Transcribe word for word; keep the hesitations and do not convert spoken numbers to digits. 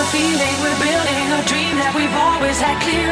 feeling, we're building a dream that we've always had clear